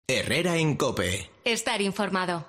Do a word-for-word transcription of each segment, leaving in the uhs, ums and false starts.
Herrera en COPE. Estar informado.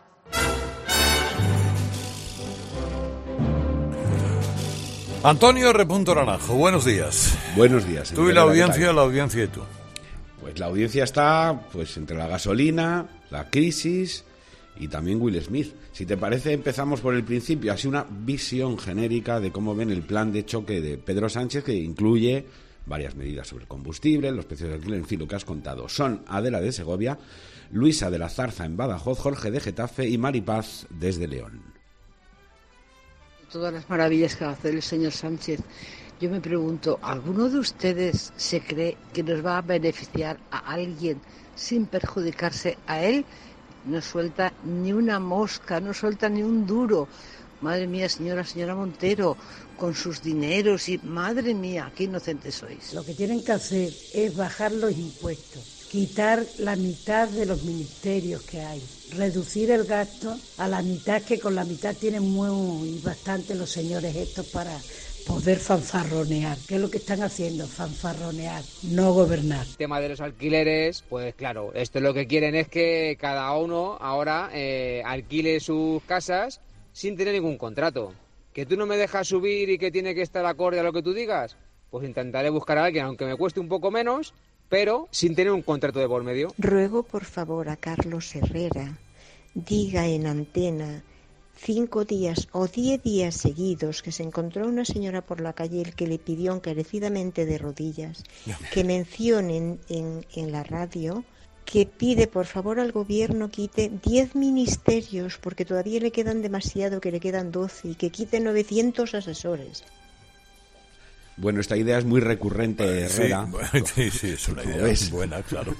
Antonio R. Naranjo, buenos días. Buenos días. Tú y la audiencia, la audiencia y tú. Pues la audiencia está pues entre la gasolina, la crisis y también Will Smith. Si te parece, empezamos por el principio, así una visión genérica de cómo ven el plan de choque de Pedro Sánchez, que incluye varias medidas sobre el combustible, los precios del alquiler, en fin, lo que has contado. Son Adela de Segovia, Luisa de la Zarza en Badajoz, Jorge de Getafe y Maripaz desde León. Todas las maravillas que va a hacer el señor Sánchez. Yo me pregunto, ¿alguno de ustedes se cree que nos va a beneficiar a alguien sin perjudicarse a él? No suelta ni una mosca, no suelta ni un duro. Madre mía, señora, señora Montero, con sus dineros y... Madre mía, qué inocentes sois. Lo que tienen que hacer es bajar los impuestos, quitar la mitad de los ministerios que hay, reducir el gasto a la mitad, que con la mitad tienen muy bastante los señores estos para poder fanfarronear. ¿Qué es lo que están haciendo? Fanfarronear, no gobernar. El tema de los alquileres, pues claro, esto lo que quieren es que cada uno ahora eh, alquile sus casas sin tener ningún contrato. ¿Que tú no me dejas subir y que tiene que estar acorde a lo que tú digas? Pues intentaré buscar a alguien, aunque me cueste un poco menos, pero sin tener un contrato de por medio. Ruego por favor a Carlos Herrera, diga en antena cinco días o diez días seguidos que se encontró una señora por la calle el que le pidió encarecidamente de rodillas que mencionen en, en la radio que pide por favor al gobierno quite diez ministerios porque todavía le quedan demasiado, que le quedan doce, y que quite novecientos asesores. Bueno, esta idea es muy recurrente, Herrera. Sí, sí, sí, es una idea ves? buena, claro.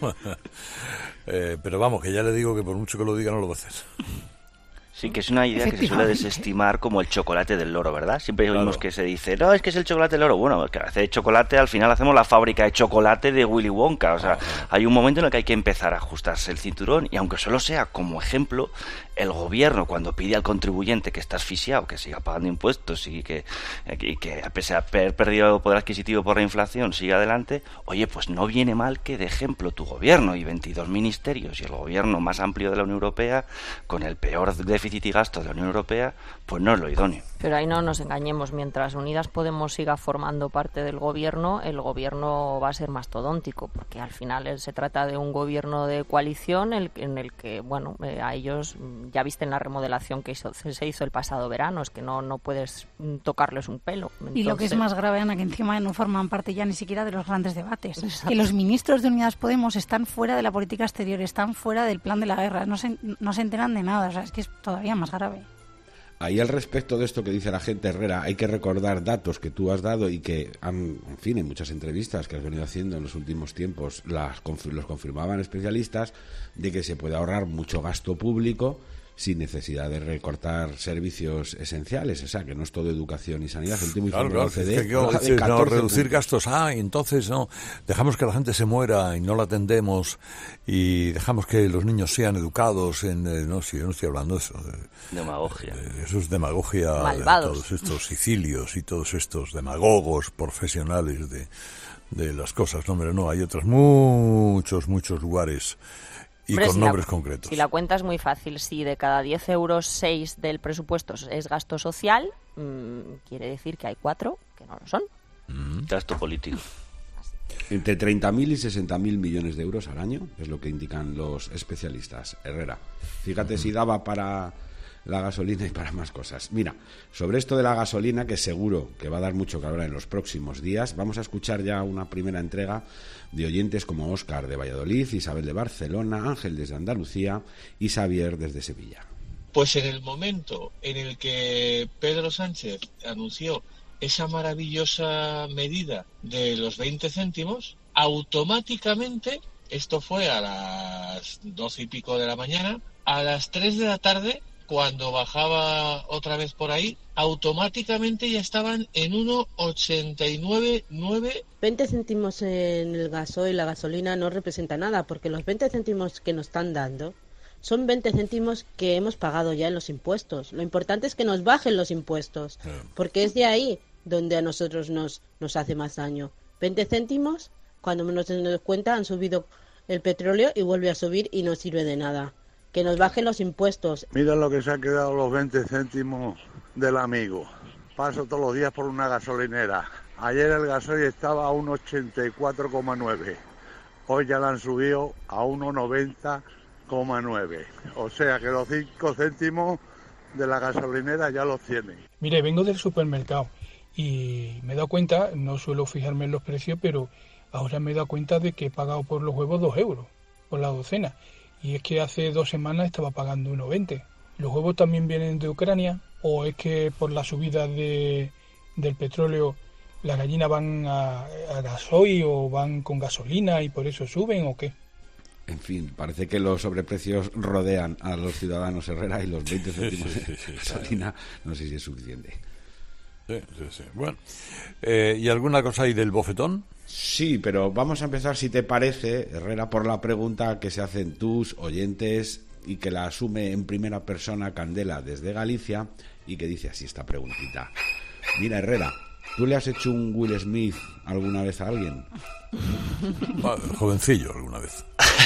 eh, pero vamos, que ya le digo que por mucho que lo diga no lo va a hacer. Sí, que es una idea que se suele desestimar como el chocolate del loro, ¿verdad? Siempre claro. Oímos que se dice, no, es que es el chocolate del loro. Bueno, es que hace chocolate, al final hacemos la fábrica de chocolate de Willy Wonka. O sea, uh-huh. Hay un momento en el que hay que empezar a ajustarse el cinturón y aunque solo sea como ejemplo, el gobierno cuando pide al contribuyente que está asfixiado, que siga pagando impuestos y que, y que pese a haber perdido poder adquisitivo por la inflación, siga adelante, oye, pues no viene mal que de ejemplo tu gobierno y veintidós ministerios y el gobierno más amplio de la Unión Europea, con el peor déficit y gasto de la Unión Europea, pues no es lo idóneo. Pero ahí no nos engañemos, mientras Unidas Podemos siga formando parte del gobierno, el gobierno va a ser mastodóntico, porque al final se trata de un gobierno de coalición el, en el que, bueno, eh, a ellos, ya viste en la remodelación que hizo, se hizo el pasado verano, es que no, no puedes tocarles un pelo. Entonces... Y lo que es más grave, Ana, que encima no forman parte ya ni siquiera de los grandes debates. Exacto. Que los ministros de Unidas Podemos están fuera de la política exterior, están fuera del plan de la guerra, no se, no se enteran de nada, o sea, es que es todavía más grave. Ahí al respecto de esto que dice la gente, Herrera, hay que recordar datos que tú has dado y que, han, en fin, en muchas entrevistas que has venido haciendo en los últimos tiempos, las, los confirmaban especialistas, de que se puede ahorrar mucho gasto público sin necesidad de recortar servicios esenciales, o sea, que no es todo educación y sanidad. El último claro, claro, O C D, es que yo, dices, no, reducir puntos. gastos, ah, entonces no, dejamos que la gente se muera y no la atendemos y dejamos que los niños sean educados en, eh, no, si yo no estoy hablando de eso. De, demagogia. De, eso es demagogia. Malvados. De todos estos sicilios y todos estos demagogos profesionales de, de las cosas. No, hombre, no, hay otros muchos, muchos lugares. Y Hombre, con si nombres la, concretos. Si la cuenta es muy fácil, si de cada diez euros seis del presupuesto es gasto social, mmm, quiere decir que hay cuatro que no lo son. Mm. Gasto político. Entre treinta mil y sesenta mil millones de euros al año, es lo que indican los especialistas. Herrera, fíjate mm. si daba para la gasolina y para más cosas. Mira, sobre esto de la gasolina, que seguro que va a dar mucho que hablar en los próximos días, vamos a escuchar ya una primera entrega de oyentes como Óscar de Valladolid, Isabel de Barcelona, Ángel desde Andalucía y Xavier desde Sevilla. Pues en el momento en el que Pedro Sánchez anunció esa maravillosa medida de los veinte céntimos, automáticamente, esto fue a las doce y pico de la mañana, a las tres de la tarde, cuando bajaba otra vez por ahí, automáticamente ya estaban en uno ochenta y nueve nueve. veinte céntimos en el gasoil, la gasolina no representa nada, porque los veinte céntimos que nos están dando son veinte céntimos que hemos pagado ya en los impuestos. Lo importante es que nos bajen los impuestos, porque es de ahí donde a nosotros nos, nos hace más daño. veinte céntimos, cuando menos nos damos cuenta, han subido el petróleo y vuelve a subir y no sirve de nada. Que nos bajen los impuestos. Mira lo que se ha quedado los veinte céntimos del amigo. Paso todos los días por una gasolinera. Ayer el gasoil estaba a uno ochenta y cuatro coma nueve. Hoy ya la han subido a uno noventa coma nueve. O sea que los cinco céntimos de la gasolinera ya los tiene. Mire, vengo del supermercado y me he dado cuenta, no suelo fijarme en los precios, pero ahora me he dado cuenta de que he pagado por los huevos dos euros por la docena. Y es que hace dos semanas estaba pagando uno veinte. ¿Los huevos también vienen de Ucrania? ¿O es que por la subida de, del petróleo las gallinas van a, a gasoil o van con gasolina y por eso suben o qué? En fin, parece que los sobreprecios rodean a los ciudadanos, Herrera, y los veinte céntimos sí, sí, sí, de gasolina no sé si es suficiente. Sí, sí, sí. Bueno, eh, ¿y alguna cosa ahí del bofetón? Sí, pero vamos a empezar, si te parece, Herrera, por la pregunta que se hacen tus oyentes y que la asume en primera persona Candela desde Galicia y que dice así esta preguntita. Mira, Herrera, ¿tú le has hecho un Will Smith alguna vez a alguien? Ah, jovencillo, alguna vez.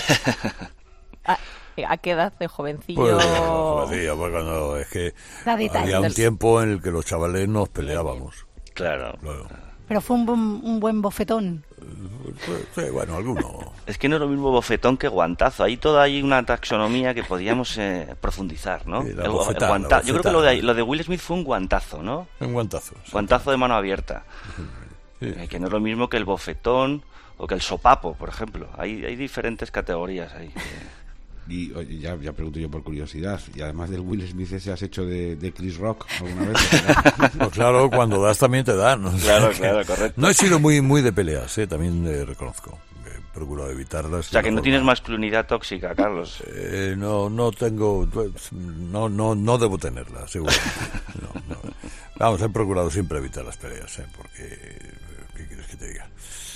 ¿A, ¿A qué edad de jovencillo? Pues, jovencillo, pues cuando es que había un tiempo en el que los chavales nos peleábamos. Claro. claro. Pero fue un, buen, un buen bofetón. Sí, bueno, alguno. Es que no es lo mismo bofetón que guantazo. Ahí toda hay una taxonomía que podríamos eh, profundizar, ¿no? Sí, el, bofetada, el guanta... Yo creo que lo de, lo de Will Smith fue un guantazo, ¿no? Un guantazo. Sí. Guantazo de mano abierta. Sí. Eh, que no es lo mismo que el bofetón o que el sopapo, por ejemplo. Hay, hay diferentes categorías ahí. Y oye, ya, ya pregunto yo por curiosidad, y además del Will Smith ese, ¿has hecho de, de Chris Rock alguna vez? Pues claro, cuando das también te dan, ¿no? Claro, claro, correcto. No he sido muy muy de peleas, ¿eh? También eh, reconozco. He procurado evitarlas. O sea, que no forma. tienes masculinidad tóxica, Carlos. Eh, no, no tengo, no, no, no debo tenerla, seguro. No, no. Vamos, he procurado siempre evitar las peleas, ¿eh? Porque, ¿qué quieres que te diga?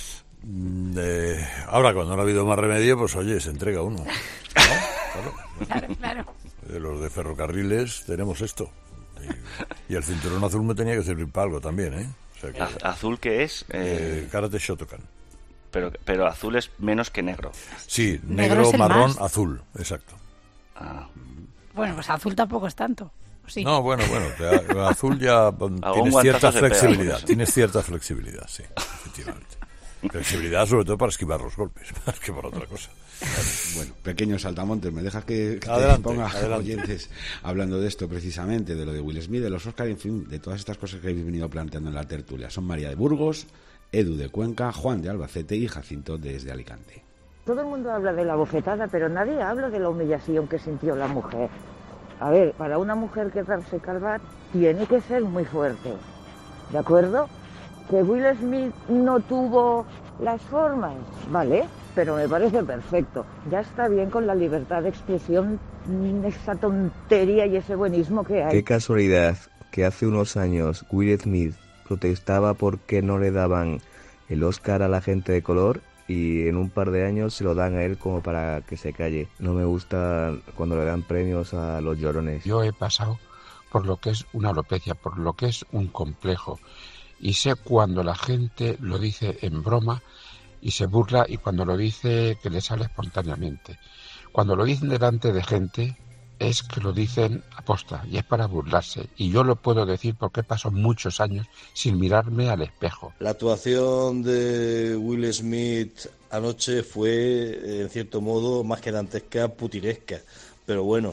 Eh, ahora, cuando no ha habido más remedio, pues oye, se entrega uno. ¿No? Claro. Claro, claro. De los de ferrocarriles tenemos esto. Y, y el cinturón azul me tenía que servir para algo también, ¿eh? O sea que, Az- ¿Azul qué es? Eh, Karate Shotokan. Pero, pero azul es menos que negro. Sí, Negro negro, es el marrón, más. azul, exacto. Ah. Bueno, pues azul tampoco es tanto. Sí. No, bueno, bueno, que a- azul ya un tienes guantazo cierta se pega con flexibilidad, eso. tienes cierta flexibilidad, sí, efectivamente. Flexibilidad sobre todo para esquivar los golpes, más que por otra cosa. Bueno, pequeños saltamontes, ¿me dejas que, que Adelante, te ponga adelante. oyentes hablando de esto precisamente, de lo de Will Smith, de los Oscar, en fin, de todas estas cosas que habéis venido planteando en la tertulia? Son María de Burgos, Edu de Cuenca, Juan de Albacete y Jacinto desde Alicante. Todo el mundo habla de la bofetada, pero nadie habla de la humillación que sintió la mujer. A ver, para una mujer quedarse calva tiene que ser muy fuerte, ¿de acuerdo? Que Will Smith no tuvo las formas, ¿vale? Pero me parece perfecto. Ya está bien con la libertad de expresión, esa tontería y ese buenismo que hay. Qué casualidad que hace unos años Will Smith protestaba porque no le daban el Oscar a la gente de color y en un par de años se lo dan a él como para que se calle. No me gusta cuando le dan premios a los llorones. Yo he pasado por lo que es una alopecia, por lo que es un complejo. Y sé cuando la gente lo dice en broma y se burla y cuando lo dice que le sale espontáneamente. Cuando lo dicen delante de gente es que lo dicen aposta y es para burlarse. Y yo lo puedo decir porque he pasado muchos años sin mirarme al espejo. La actuación de Will Smith anoche fue, en cierto modo, más que dantesca, putinesca. Pero bueno,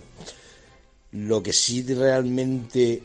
lo que sí realmente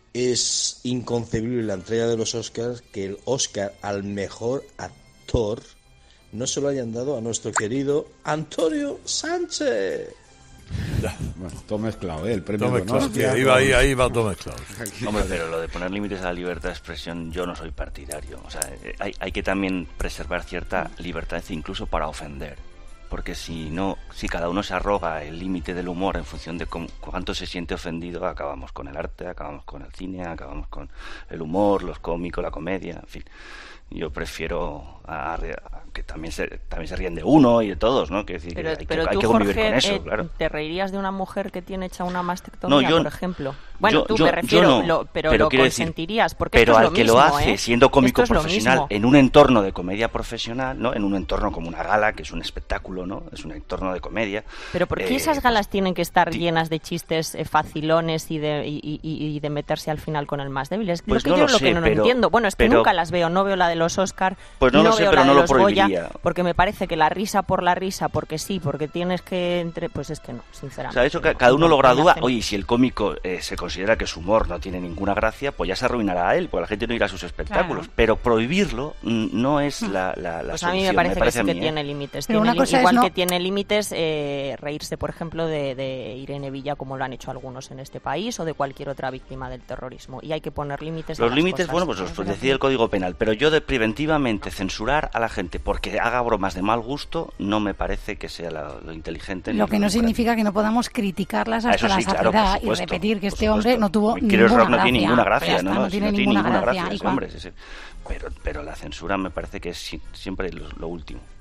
es inconcebible la entrega de los Oscars, que el Oscar al mejor actor no se lo hayan dado a nuestro querido Antonio Sánchez. Bueno, todo mezclado, ¿eh? El premio Todo de mezclado, honor. tío, ahí va, ahí, ahí va todo mezclado. Hombre, pero lo de poner límites a la libertad de expresión yo no soy partidario. O sea, eh, hay, hay que también preservar cierta libertad incluso para ofender. Porque si no, si cada uno se arroga el límite del humor en función de cómo, cuánto se siente ofendido, acabamos con el arte, acabamos con el cine, acabamos con el humor, los cómicos, la comedia, en fin. Yo prefiero a, a, que también se, también se ríen de uno y de todos, ¿no? Que decir, pero, que hay, pero que, hay tú, que convivir Jorge, con eso, eh, claro. ¿te reirías de una mujer que tiene hecha una mastectomía, no, yo, por ejemplo? Bueno, yo, tú yo, me refiero, yo no, lo, pero, pero lo consentirías, decir, porque pero esto es al lo que mismo, lo hace ¿eh? siendo cómico Esto es profesional en un entorno de comedia profesional, ¿no? En un entorno como una gala, que es un espectáculo, ¿no? Es un entorno de comedia. Pero ¿por qué eh, esas galas pues, tienen que estar llenas de chistes eh, facilones y de, y, y, y de meterse al final con el más débil? Es pues lo que no yo lo lo sé, que no, pero, no entiendo. Bueno, es que pero, nunca las veo, no veo la de los Oscar, pues no, no lo sé, veo pero la no de lo los Goya, prohibiría. porque me parece que la risa por la risa, porque sí, porque tienes que entre, pues es que no, sinceramente. O sea, eso que no, cada uno no, lo gradúa. no Oye, si el cómico eh, se considera que su humor no tiene ninguna gracia, pues ya se arruinará a él, porque la gente no irá a sus espectáculos. Claro. Pero prohibirlo no es la, la, la pues solución. A mí me parece, me parece que sí a que mí, tiene ¿eh? límites. Pero tiene una cosa igual es no... que tiene límites eh, reírse, por ejemplo, de, de Irene Villa, como lo han hecho algunos en este país, o de cualquier otra víctima del terrorismo. Y hay que poner límites. Los a límites, las bueno, cosas. pues los decide el Código Penal. Pero yo de preventivamente censurar a la gente porque haga bromas de mal gusto, no me parece que sea la, lo inteligente. Lo que no significa que no podamos criticarlas hasta sí, la claro, saciedad supuesto, y repetir que este supuesto. hombre no tuvo Chris ninguna Rock no gracia. tiene ninguna gracia, Está, no, no, no, tiene no ninguna, ninguna gracia. gracia ese Igual. hombre, ese, pero, pero la censura me parece que es siempre lo, lo último.